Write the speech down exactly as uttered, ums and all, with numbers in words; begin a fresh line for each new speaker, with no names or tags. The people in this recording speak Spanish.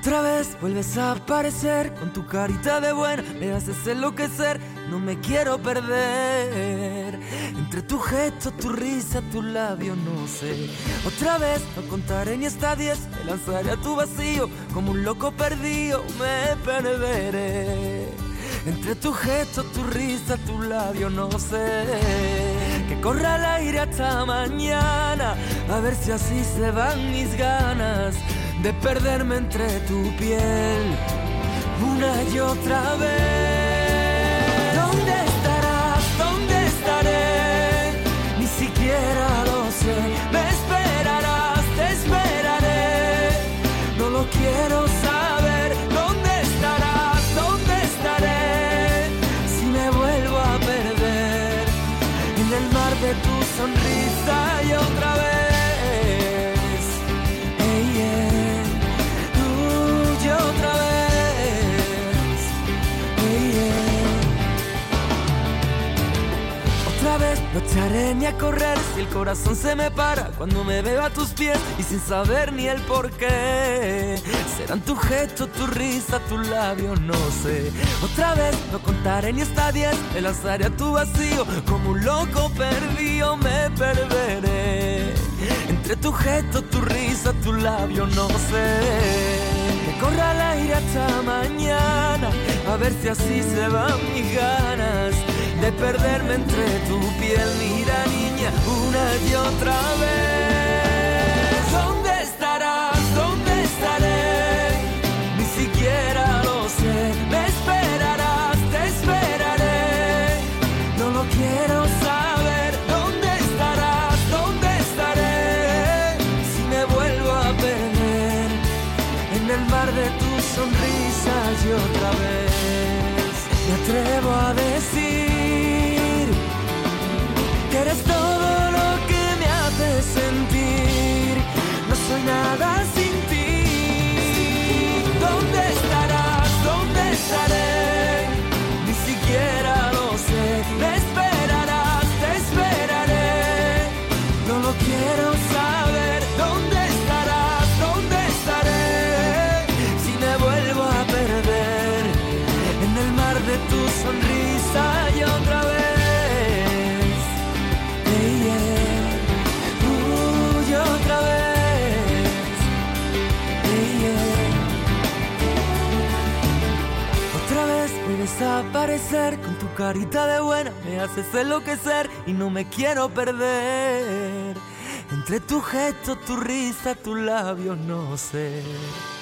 Otra vez vuelves a aparecer con tu carita de buena, me haces enloquecer, no me quiero perder. Entre tu gesto, tu risa, tu labio, no sé. Otra vez no contaré ni hasta diez, me lanzaré a tu vacío, como un loco perdido me perderé. Entre tu gesto, tu risa, tu labio, no sé. Que corra el aire hasta mañana, a ver si así se van mis ganas de perderme entre tu piel una y otra vez. ¿Dónde estarás? ¿Dónde estaré? Ni siquiera lo sé. Me esperarás, te esperaré. No lo quiero saber. ¿Dónde estarás? ¿Dónde estaré? Si me vuelvo a perder en el mar de tu sonrisa y otra vez. No echaré ni a correr si el corazón se me para cuando me veo a tus pies y sin saber ni el por qué. Serán tu gesto, tu risa, tu labio, no sé. Otra vez no contaré ni hasta diez, me lanzaré a tu vacío, como un loco perdido me perderé. Entre tu gesto, tu risa, tu labio, no sé. Que corra el aire hasta mañana, a ver si así se van mis ganas de perderme entre tu piel, mira niña, una y otra vez. ¿Dónde estarás? ¿Dónde estaré? Ni siquiera lo sé. Me esperarás, te esperaré. No lo quiero saber. ¿Dónde estarás? ¿Dónde estaré? Si me vuelvo a perder en el mar de tus sonrisas y otra vez me atrevo a decir que eres todo lo que me hace sentir. No soy nada sin ti. ¿Dónde estarás? ¿Dónde estaré? Ni siquiera lo sé. Me esperarás, te esperaré. No lo quiero saber. ¿Dónde estarás? ¿Dónde estaré? Si me vuelvo a perder en el mar de tu sonrisa y otra vez. Desaparecer con tu carita de buena, me haces enloquecer y no me quiero perder. Entre tu gesto, tu risa, tu labio, no sé.